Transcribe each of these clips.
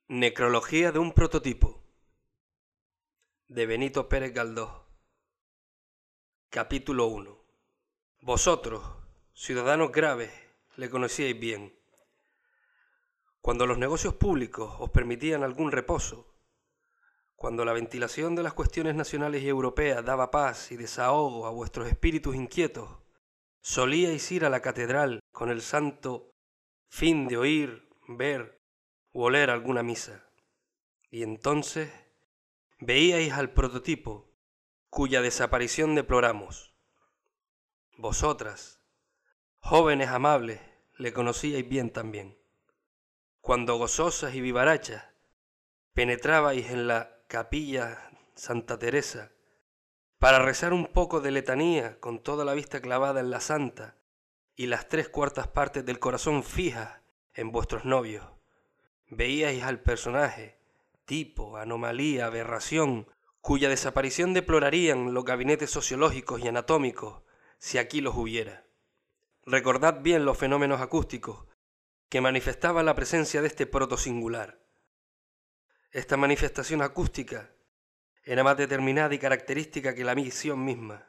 Necrología de un prototipo, de Benito Pérez Galdós. Capítulo 1. Vosotros, ciudadanos graves, le conocíais bien. Cuando los negocios públicos os permitían algún reposo, cuando la ventilación de las cuestiones nacionales y europeas daba paz y desahogo a vuestros espíritus inquietos, solíais ir a la catedral con el santo fin de oír, ver u oler alguna misa. Y entonces veíais al prototipo, cuya desaparición deploramos. Vosotras, jóvenes amables, le conocíais bien también. Cuando gozosas y vivarachas penetrabais en la capilla Santa Teresa para rezar un poco de letanía con toda la vista clavada en la santa y las 3/4 partes del corazón fijas en vuestros novios, veíais al personaje, tipo, anomalía, aberración, cuya desaparición deplorarían los gabinetes sociológicos y anatómicos si aquí los hubiera. Recordad bien los fenómenos acústicos que manifestaban la presencia de este protosingular. Esta manifestación acústica era más determinada y característica que la misión misma.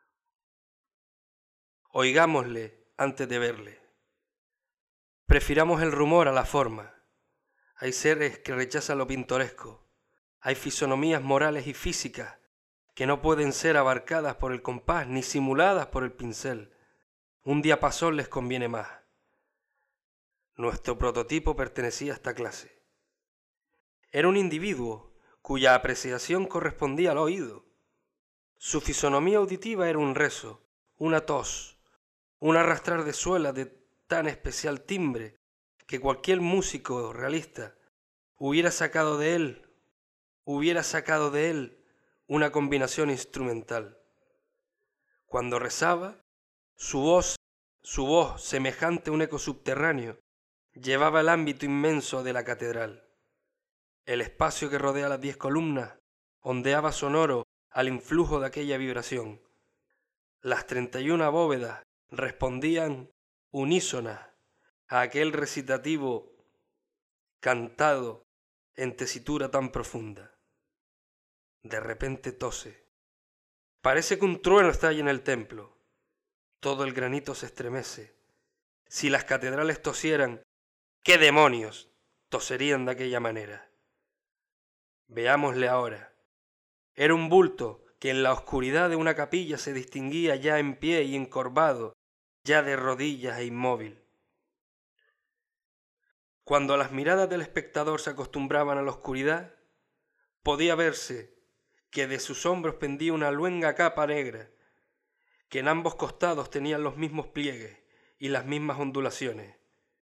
Oigámosle antes de verle. Prefiramos el rumor a la forma. Hay seres que rechazan lo pintoresco. Hay fisonomías morales y físicas que no pueden ser abarcadas por el compás ni simuladas por el pincel. Un diapasón les conviene más. Nuestro prototipo pertenecía a esta clase. Era un individuo cuya apreciación correspondía al oído. Su fisonomía auditiva era un rezo, una tos, un arrastrar de suelas de tan especial timbre que cualquier músico realista hubiera sacado de él una combinación instrumental. Cuando rezaba, su voz, semejante a un eco subterráneo, llevaba el ámbito inmenso de la catedral. El espacio que rodea las 10 columnas ondeaba sonoro al influjo de aquella vibración. Las 31 bóvedas respondían unísonas a aquel recitativo cantado en tesitura tan profunda. De repente tose. Parece que un trueno estalla en el templo. Todo el granito se estremece. Si las catedrales tosieran, ¿qué demonios toserían de aquella manera? Veámosle ahora. Era un bulto que en la oscuridad de una capilla se distinguía ya en pie y encorvado, ya de rodillas e inmóvil. Cuando las miradas del espectador se acostumbraban a la oscuridad, podía verse que de sus hombros pendía una luenga capa negra, que en ambos costados tenían los mismos pliegues y las mismas ondulaciones.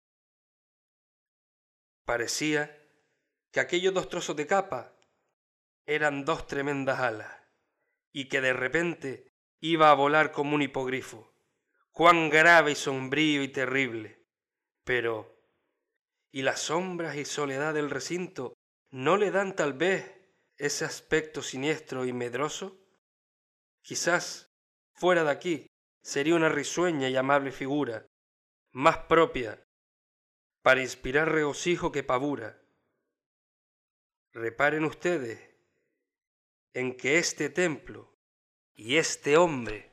Parecía que aquellos 2 trozos de capa eran 2 tremendas alas, y que de repente iba a volar como un hipogrifo. ¡Cuán grave y sombrío y terrible! Pero, ¿y las sombras y soledad del recinto no le dan tal vez ese aspecto siniestro y medroso? Quizás, fuera de aquí, sería una risueña y amable figura, más propia para inspirar regocijo que pavura. Reparen ustedes en que este templo y este hombre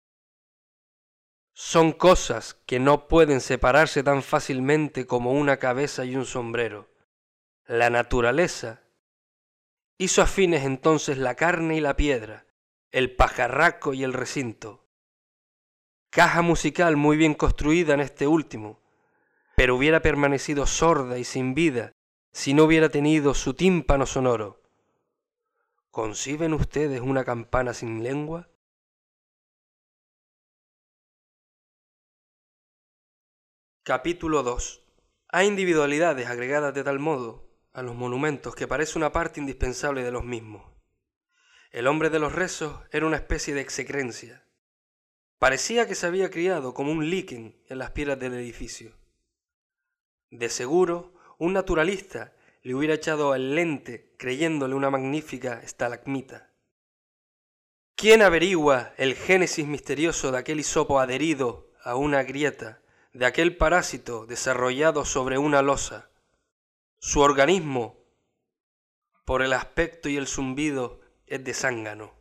son cosas que no pueden separarse tan fácilmente como una cabeza y un sombrero. La naturaleza hizo afines entonces la carne y la piedra, el pajarraco y el recinto. Caja musical muy bien construida en este último, pero hubiera permanecido sorda y sin vida si no hubiera tenido su tímpano sonoro. ¿Conciben ustedes una campana sin lengua? Capítulo 2. Hay individualidades agregadas de tal modo a los monumentos que parece una parte indispensable de los mismos. El hombre de los rezos era una especie de execrencia. Parecía que se había criado como un líquen en las piedras del edificio. De seguro, un naturalista le hubiera echado al lente creyéndole una magnífica estalagmita. ¿Quién averigua el génesis misterioso de aquel hisopo adherido a una grieta, de aquel parásito desarrollado sobre una losa? Su organismo por el aspecto y el zumbido es de zángano.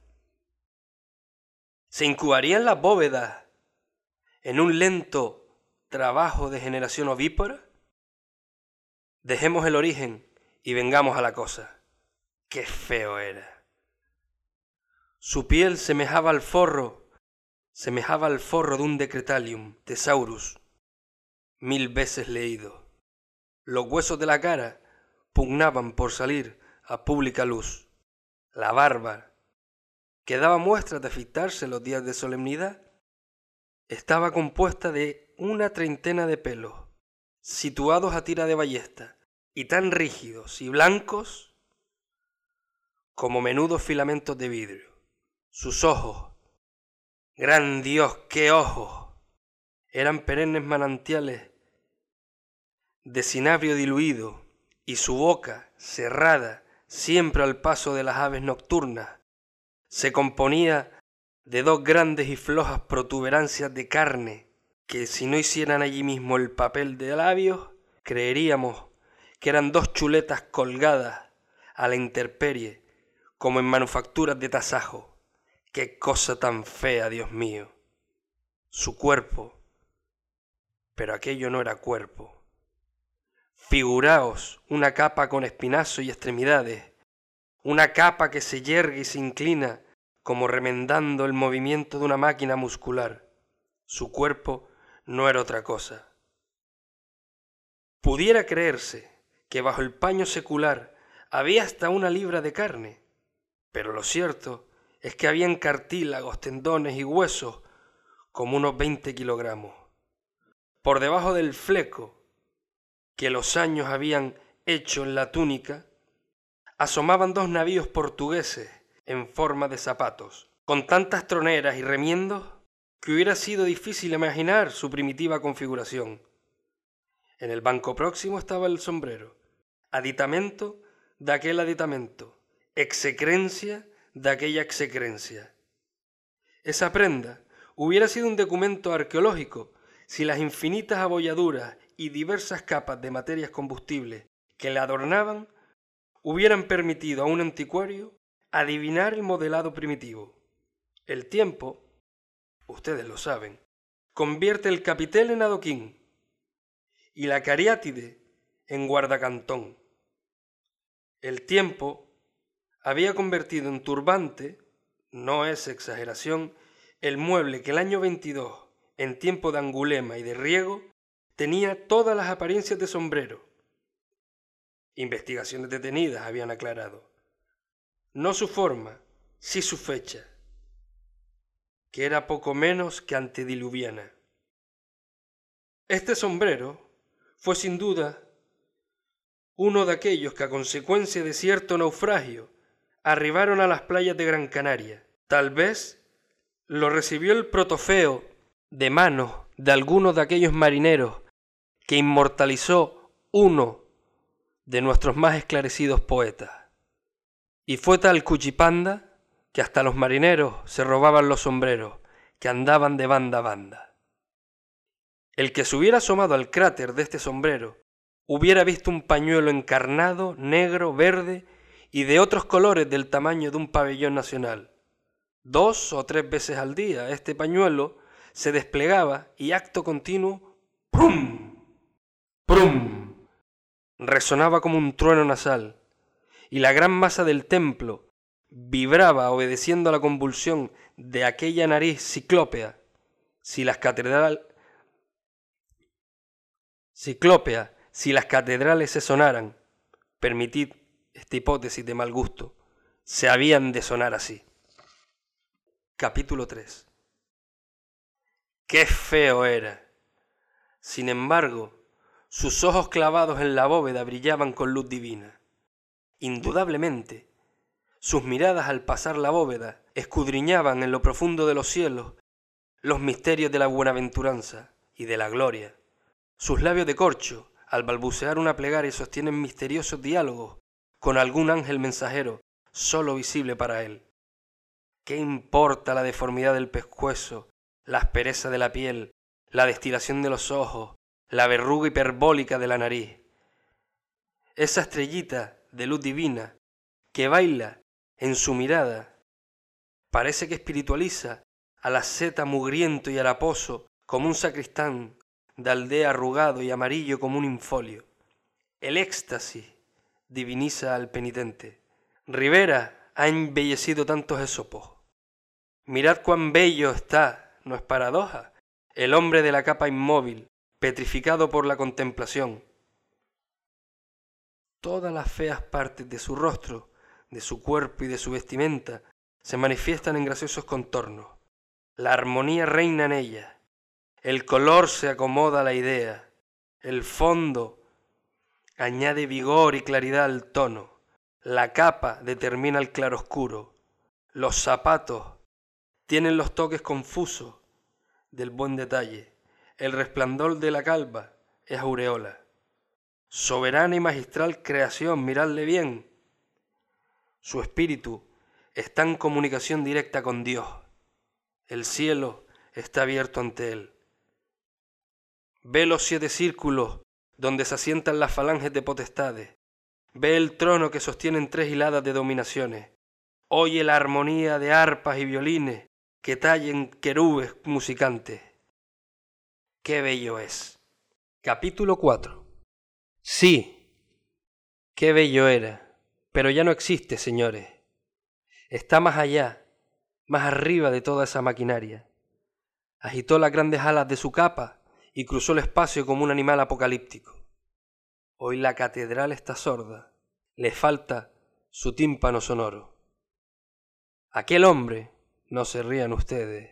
¿Se incubarían las bóvedas en un lento trabajo de generación ovípara? Dejemos el origen y vengamos a la cosa. ¡Qué feo era! Su piel semejaba al forro de un Decretalium Thesaurus 1000 veces leído. Los huesos de la cara pugnaban por salir a pública luz. La barba, que daba muestras de afeitarse los días de solemnidad, estaba compuesta de una treintena de pelos, situados a tira de ballesta, y tan rígidos y blancos como menudos filamentos de vidrio. Sus ojos, ¡gran Dios, qué ojos!, eran perennes manantiales de cinabrio diluido, y su boca, cerrada siempre al paso de las aves nocturnas, se componía de dos grandes y flojas protuberancias de carne que, si no hicieran allí mismo el papel de labios, creeríamos que eran dos chuletas colgadas a la intemperie como en manufacturas de tasajo. ¡Qué cosa tan fea, Dios mío! Su cuerpo, pero aquello no era cuerpo. Figuraos una capa con espinazo y extremidades, una capa que se yergue y se inclina como remendando el movimiento de una máquina muscular. Su cuerpo no era otra cosa. Pudiera creerse que bajo el paño secular había hasta una libra de carne, pero lo cierto es que habían cartílagos, tendones y huesos como unos 20 kilogramos. Por debajo del fleco que los años habían hecho en la túnica, asomaban dos navíos portugueses en forma de zapatos, con tantas troneras y remiendos que hubiera sido difícil imaginar su primitiva configuración. En el banco próximo estaba el sombrero, aditamento de aquel aditamento, execrencia de aquella execrencia. Esa prenda hubiera sido un documento arqueológico si las infinitas abolladuras y diversas capas de materias combustibles que le adornaban hubieran permitido a un anticuario adivinar el modelado primitivo. El tiempo, ustedes lo saben, convierte el capitel en adoquín y la cariátide en guardacantón. El tiempo había convertido en turbante, no es exageración, el mueble que el año 22, en tiempo de angulema y de riego, tenía todas las apariencias de sombrero. Investigaciones detenidas habían aclarado. No su forma, sí su fecha, que era poco menos que antediluviana. Este sombrero fue sin duda uno de aquellos que a consecuencia de cierto naufragio arribaron a las playas de Gran Canaria. Tal vez lo recibió el protofeo de manos de algunos de aquellos marineros que inmortalizó uno de nuestros más esclarecidos poetas. Y fue tal cuchipanda que hasta los marineros se robaban los sombreros, que andaban de banda a banda. El que se hubiera asomado al cráter de este sombrero hubiera visto un pañuelo encarnado, negro, verde y de otros colores del tamaño de un pabellón nacional. 2 o 3 veces al día este pañuelo se desplegaba y acto continuo, ¡prum! ¡Prum! Resonaba como un trueno nasal, y la gran masa del templo vibraba obedeciendo a la convulsión de aquella nariz ciclópea, si las catedrales se sonaran, permitid esta hipótesis de mal gusto, se habían de sonar así. Capítulo 3. ¡Qué feo era! Sin embargo, sus ojos clavados en la bóveda brillaban con luz divina. Indudablemente, sus miradas al pasar la bóveda escudriñaban en lo profundo de los cielos los misterios de la buenaventuranza y de la gloria. Sus labios de corcho, al balbucear una plegaria, sostienen misteriosos diálogos con algún ángel mensajero, sólo visible para él. ¿Qué importa la deformidad del pescuezo, la aspereza de la piel, la destilación de los ojos, la verruga hiperbólica de la nariz? Esa estrellita de luz divina que baila en su mirada. Parece que espiritualiza al asceta mugriento y haraposo como un sacristán de aldea arrugado y amarillo como un infolio. El éxtasis diviniza al penitente. Rivera ha embellecido tantos esopos. Mirad cuán bello está, no es paradoja, el hombre de la capa inmóvil, petrificado por la contemplación. Todas las feas partes de su rostro, de su cuerpo y de su vestimenta se manifiestan en graciosos contornos. La armonía reina en ella, el color se acomoda a la idea, el fondo añade vigor y claridad al tono, la capa determina el claroscuro, los zapatos tienen los toques confusos del buen detalle, el resplandor de la calva es aureola. Soberana y magistral creación, miradle bien. Su espíritu está en comunicación directa con Dios. El cielo está abierto ante él. Ve los 7 círculos donde se asientan las falanges de potestades. Ve el trono que sostienen 3 hiladas de dominaciones. Oye la armonía de arpas y violines que tallen querubes musicantes. ¡Qué bello es! Capítulo 4. Sí, qué bello era, pero ya no existe, señores. Está más allá, más arriba de toda esa maquinaria. Agitó las grandes alas de su capa y cruzó el espacio como un animal apocalíptico. Hoy la catedral está sorda, le falta su tímpano sonoro. Aquel hombre, no se rían ustedes,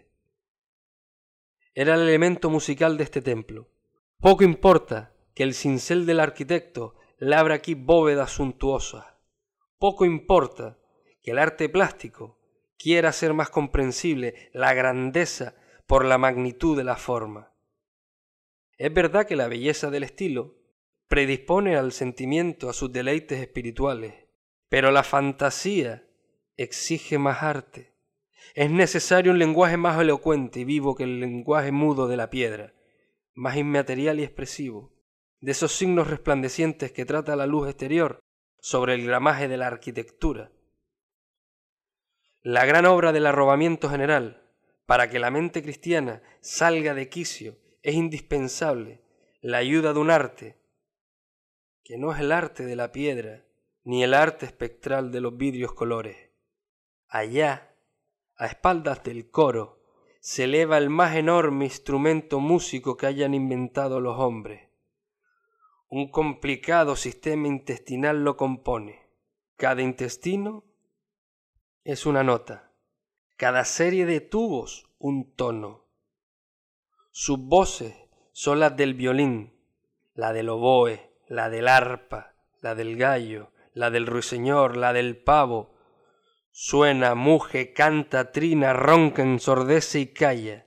era el elemento musical de este templo. Poco importa que el cincel del arquitecto labra aquí bóvedas suntuosas. Poco importa que el arte plástico quiera hacer más comprensible la grandeza por la magnitud de la forma. Es verdad que la belleza del estilo predispone al sentimiento a sus deleites espirituales, pero la fantasía exige más arte. Es necesario un lenguaje más elocuente y vivo que el lenguaje mudo de la piedra, más inmaterial y expresivo, de esos signos resplandecientes que trata la luz exterior sobre el gramaje de la arquitectura. La gran obra del arrobamiento general, para que la mente cristiana salga de quicio, es indispensable la ayuda de un arte, que no es el arte de la piedra, ni el arte espectral de los vidrios colores. Allá, a espaldas del coro, se eleva el más enorme instrumento músico que hayan inventado los hombres. Un complicado sistema intestinal lo compone. Cada intestino es una nota, cada serie de tubos un tono. Sus voces son las del violín, la del oboe, la del arpa, la del gallo, la del ruiseñor, la del pavo. Suena, muge, canta, trina, ronca, ensordece y calla.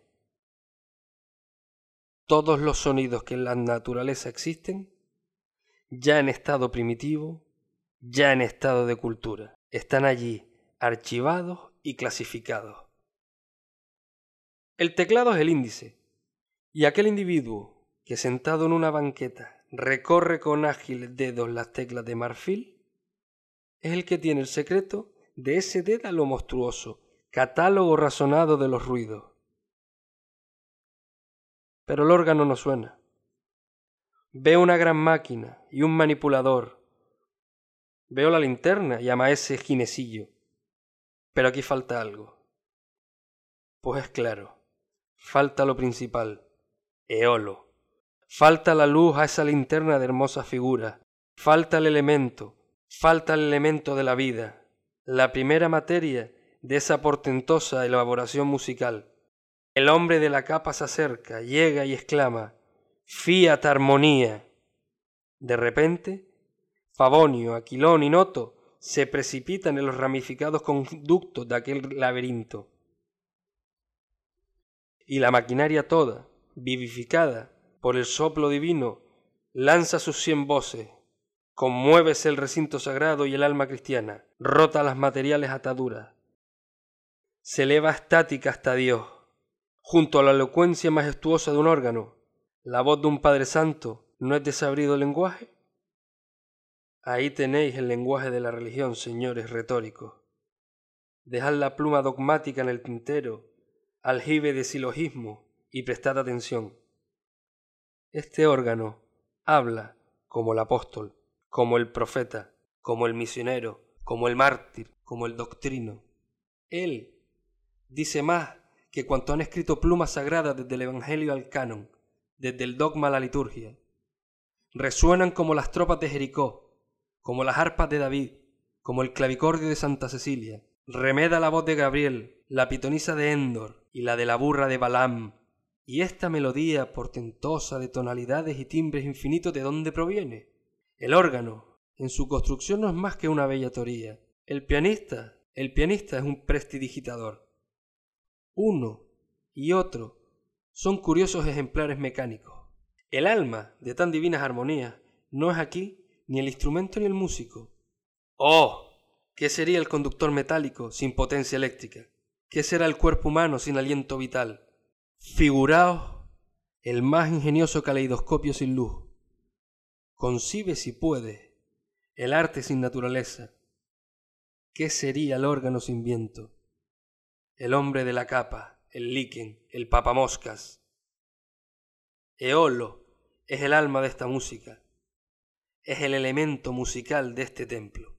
Todos los sonidos que en la naturaleza existen, ya en estado primitivo, ya en estado de cultura, están allí, archivados y clasificados. El teclado es el índice, y aquel individuo que sentado en una banqueta recorre con ágiles dedos las teclas de marfil, es el que tiene el secreto de ese dédalo monstruoso, catálogo razonado de los ruidos. Pero el órgano no suena. Veo una gran máquina y un manipulador. Veo la linterna y a maese ginecillo. Pero aquí falta algo. Pues es claro, falta lo principal, Eolo. Falta la luz a esa linterna de hermosa figura. Falta el elemento de la vida, la primera materia de esa portentosa elaboración musical. El hombre de la capa se acerca, llega y exclama: «Fiat armonía». De repente, Favonio, Aquilón y Noto se precipitan en los ramificados conductos de aquel laberinto. Y la maquinaria toda, vivificada por el soplo divino, lanza sus 100 voces. Conmuévese el recinto sagrado y el alma cristiana, rota las materiales ataduras. Se eleva estática hasta Dios. Junto a la elocuencia majestuosa de un órgano, la voz de un Padre Santo no es desabrido lenguaje. Ahí tenéis el lenguaje de la religión, señores retóricos. Dejad la pluma dogmática en el tintero, aljibe de silogismo, y prestad atención. Este órgano habla como el apóstol, como el profeta, como el misionero, como el mártir, como el doctrino. Él dice más que cuanto han escrito plumas sagradas desde el Evangelio al canon, desde el dogma a la liturgia. Resuenan como las tropas de Jericó, como las arpas de David, como el clavicordio de Santa Cecilia. Remeda la voz de Gabriel, la pitonisa de Endor y la de la burra de Balaam. Y esta melodía portentosa de tonalidades y timbres infinitos, ¿de dónde proviene? El órgano, en su construcción, no es más que una bella teoría. El pianista es un prestidigitador. Uno y otro son curiosos ejemplares mecánicos. El alma de tan divinas armonías no es aquí ni el instrumento ni el músico. ¡Oh! ¿Qué sería el conductor metálico sin potencia eléctrica? ¿Qué será el cuerpo humano sin aliento vital? Figuraos el más ingenioso caleidoscopio sin luz. Concibe, si puede, el arte sin naturaleza. ¿Qué sería el órgano sin viento? El hombre de la capa, el líquen, el papamoscas. Eolo es el alma de esta música, es el elemento musical de este templo.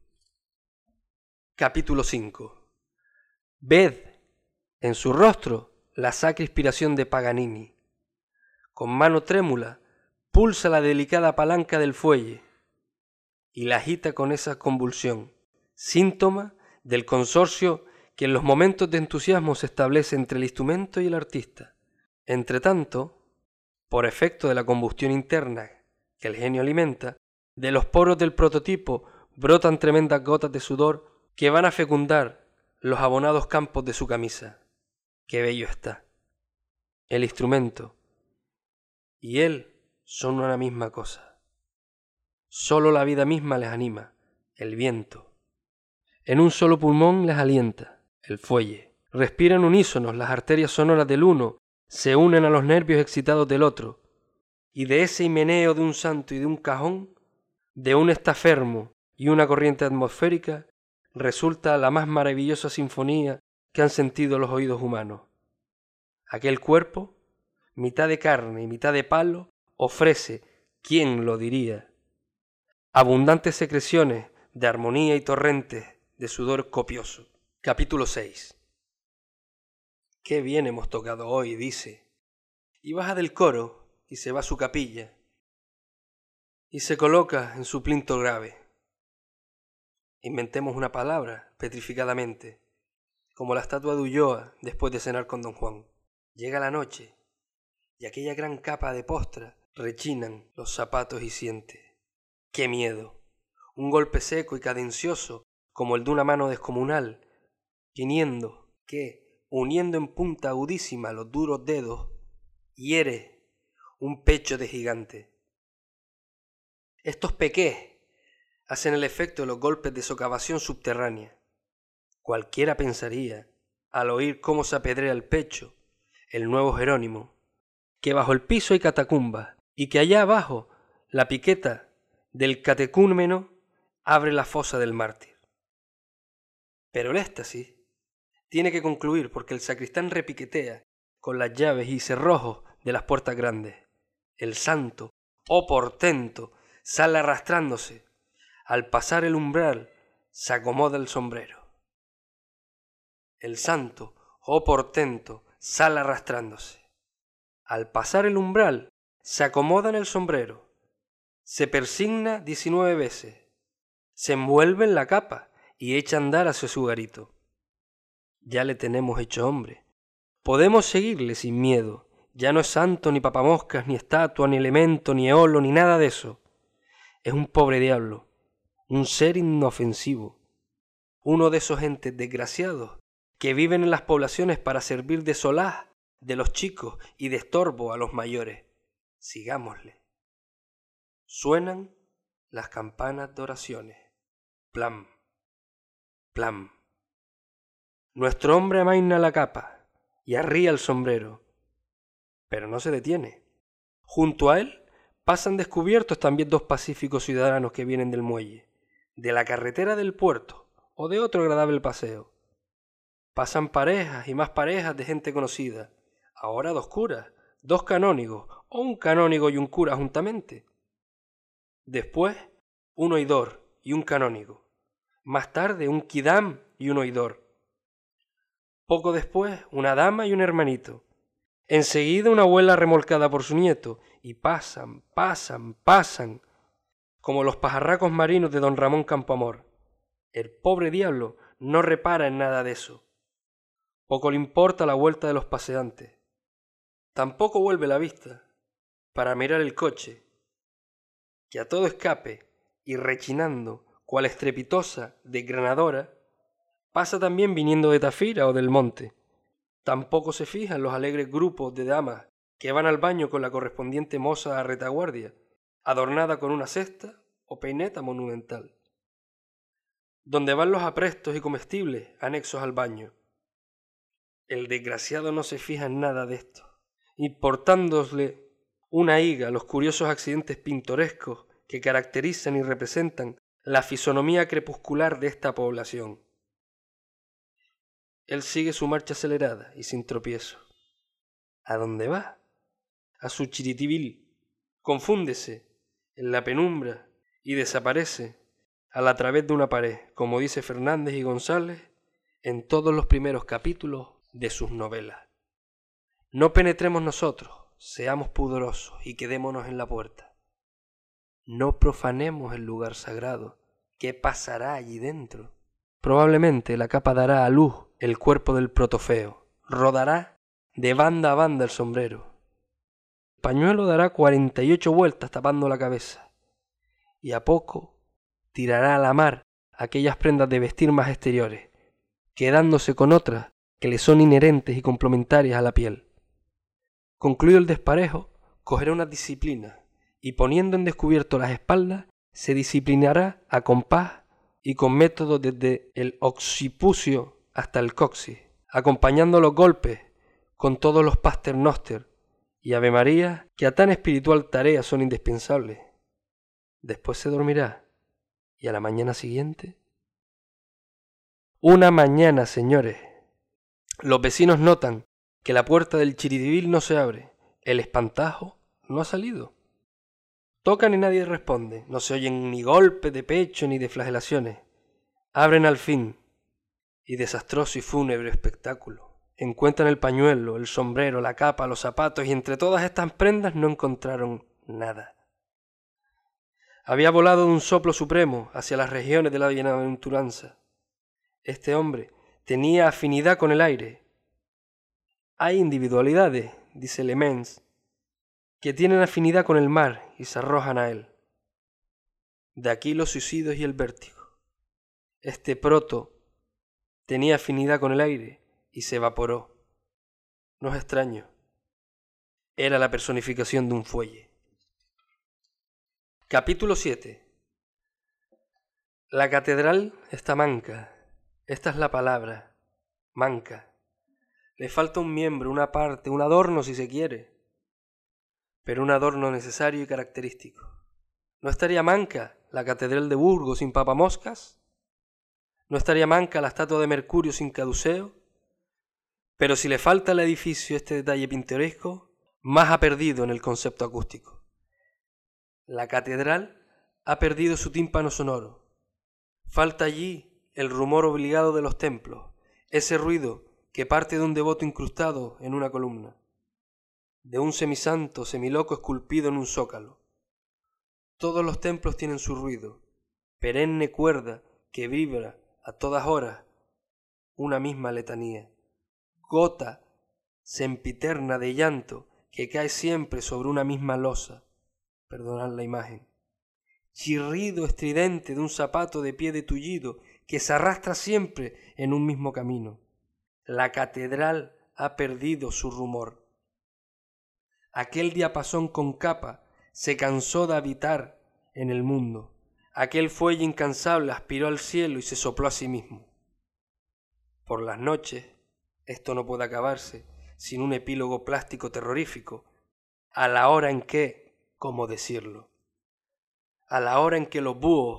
Capítulo 5. Ved en su rostro la sacra inspiración de Paganini. Con mano trémula pulsa la delicada palanca del fuelle y la agita con esa convulsión, síntoma del consorcio que en los momentos de entusiasmo se establece entre el instrumento y el artista. Entretanto, por efecto de la combustión interna que el genio alimenta, de los poros del prototipo brotan tremendas gotas de sudor que van a fecundar los abonados campos de su camisa. ¡Qué bello está! El instrumento y él son una misma cosa. Sólo la vida misma les anima, el viento. En un solo pulmón les alienta, el fuelle. Respiran unísonos, las arterias sonoras del uno se unen a los nervios excitados del otro, y de ese himeneo de un santo y de un cajón, de un estafermo y una corriente atmosférica, resulta la más maravillosa sinfonía que han sentido los oídos humanos. Aquel cuerpo, mitad de carne y mitad de palo, ofrece, ¿quién lo diría?, abundantes secreciones de armonía y torrentes de sudor copioso. Capítulo 6. Qué bien hemos tocado hoy, dice, y baja del coro y se va a su capilla y se coloca en su plinto grave. Inventemos una palabra petrificadamente, como la estatua de Ulloa después de cenar con don Juan. Llega la noche y aquella gran capa de postra rechinan los zapatos y siente. ¡Qué miedo! Un golpe seco y cadencioso como el de una mano descomunal, gimiendo que, uniendo en punta agudísima los duros dedos, hiere un pecho de gigante. Estos pequés hacen el efecto de los golpes de socavación subterránea. Cualquiera pensaría, al oír cómo se apedrea el pecho, el nuevo Jerónimo, que bajo el piso hay catacumbas y que allá abajo la piqueta del catecúmeno abre la fosa del mártir. Pero el éxtasis tiene que concluir porque el sacristán repiquetea con las llaves y cerrojos de las puertas grandes. El santo, oh portento, sale arrastrándose. Al pasar el umbral se acomoda el sombrero. El santo, oh portento, sale arrastrándose. Al pasar el umbral se acomoda en el sombrero. Se persigna 19 veces. Se envuelve en la capa y echa a andar hacia su garito. Ya le tenemos hecho hombre. Podemos seguirle sin miedo. Ya no es santo, ni papamoscas, ni estatua, ni elemento, ni eolo, ni nada de eso. Es un pobre diablo, un ser inofensivo, uno de esos entes desgraciados que viven en las poblaciones para servir de solaz de los chicos y de estorbo a los mayores. Sigámosle. Suenan las campanas de oraciones. Plam, plam. Nuestro hombre amaina la capa y arría el sombrero, pero no se detiene. Junto a él pasan descubiertos también dos pacíficos ciudadanos que vienen del muelle. de la carretera del puerto o de otro agradable paseo. Pasan parejas y más parejas de gente conocida, ahora 2 curas, 2 canónigos o un canónigo y un cura juntamente. Después, un oidor y un canónigo. Más tarde, un quidam y un oidor. Poco después, una dama y un hermanito. Enseguida, una abuela remolcada por su nieto. Y pasan, como los pajarracos marinos de don Ramón Campoamor. El pobre diablo no repara en nada de eso. Poco le importa la vuelta de los paseantes. Tampoco vuelve la vista para mirar el coche, que a todo escape y rechinando, cual estrepitosa desgranadora, pasa también viniendo de Tafira o del monte. Tampoco se fija en los alegres grupos de damas que van al baño con la correspondiente moza a retaguardia, adornada con una cesta o peineta monumental. Donde van los aprestos y comestibles anexos al baño. El desgraciado no se fija en nada de esto, importándosle una higa los curiosos accidentes pintorescos que caracterizan y representan la fisonomía crepuscular de esta población. Él sigue su marcha acelerada y sin tropiezo. ¿A dónde va? A su Chiritibil. Confúndese en la penumbra y desaparece a través de una pared, como dice Fernández y González en todos los primeros capítulos de sus novelas. No penetremos nosotros, seamos pudorosos y quedémonos en la puerta. No profanemos el lugar sagrado. ¿Qué pasará allí dentro? Probablemente la capa dará a luz el cuerpo del protofeo, rodará de banda a banda el sombrero. El pañuelo dará 48 vueltas tapando la cabeza, y a poco tirará a la mar aquellas prendas de vestir más exteriores, quedándose con otras que le son inherentes y complementarias a la piel. Concluido el desparejo, cogerá una disciplina, y poniendo en descubierto las espaldas, se disciplinará a compás y con método desde el occipucio hasta el coxis, acompañando los golpes con todos los paternoster y Ave María que a tan espiritual tarea son indispensables. Después se dormirá, y a la mañana siguiente... Una mañana, señores, los vecinos notan que la puerta del Chiritibil no se abre, el espantajo no ha salido. Tocan y nadie responde, no se oyen ni golpes de pecho ni de flagelaciones. Abren al fin, y desastroso y fúnebre espectáculo. Encuentran el pañuelo, el sombrero, la capa, los zapatos, y entre todas estas prendas no encontraron nada. Había volado de un soplo supremo hacia las regiones de la bienaventuranza. Este hombre tenía afinidad con el aire. Hay individualidades, dice Le Mens, que tienen afinidad con el mar y se arrojan a él. De aquí los suicidios y el vértigo. Este proto tenía afinidad con el aire y se evaporó. No es extraño. Era la personificación de un fuelle. Capítulo 7. La catedral está manca. Esta es la palabra. Manca. Le falta un miembro, una parte, un adorno si se quiere. Pero un adorno necesario y característico. ¿No estaría manca la catedral de Burgos sin papamoscas? ¿No estaría manca la estatua de Mercurio sin caduceo? Pero si le falta al edificio este detalle pintoresco, más ha perdido en el concepto acústico. La catedral ha perdido su tímpano sonoro. Falta allí el rumor obligado de los templos, ese ruido que parte de un devoto incrustado en una columna, de un semisanto semiloco esculpido en un zócalo. Todos los templos tienen su ruido, perenne cuerda que vibra a todas horas una misma letanía, gota sempiterna de llanto que cae siempre sobre una misma losa, perdonad la imagen, chirrido estridente de un zapato de pie de tullido que se arrastra siempre en un mismo camino. La catedral ha perdido su rumor. Aquel diapasón con capa se cansó de habitar en el mundo. Aquel fuelle incansable aspiró al cielo y se sopló a sí mismo. Por las noches, esto no puede acabarse sin un epílogo plástico terrorífico, a la hora en que, ¿cómo decirlo? A la hora en que los búhos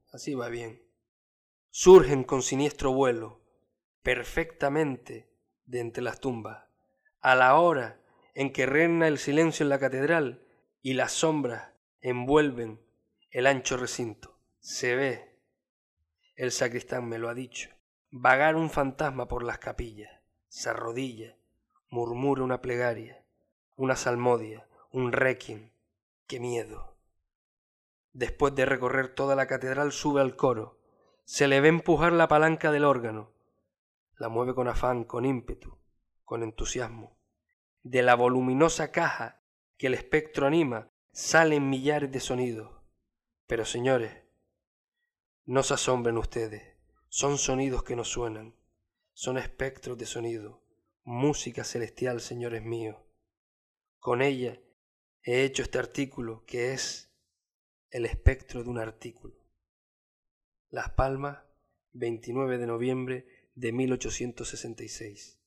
así va bien. Surgen con siniestro vuelo, perfectamente de entre las tumbas, a la hora en que reina el silencio en la catedral y las sombras envuelven el ancho recinto. Se ve, el sacristán me lo ha dicho, vagar un fantasma por las capillas, se arrodilla, murmura una plegaria, una salmodia, un requiem. ¡Qué miedo! Después de recorrer toda la catedral sube al coro, se le ve empujar la palanca del órgano, la mueve con afán, con ímpetu, con entusiasmo. De la voluminosa caja que el espectro anima salen millares de sonidos. Pero señores, no se asombren ustedes, son sonidos que no suenan, son espectros de sonido, música celestial, señores míos. Con ella he hecho este artículo que es el espectro de un artículo. Las Palmas, 29 de noviembre de 1866.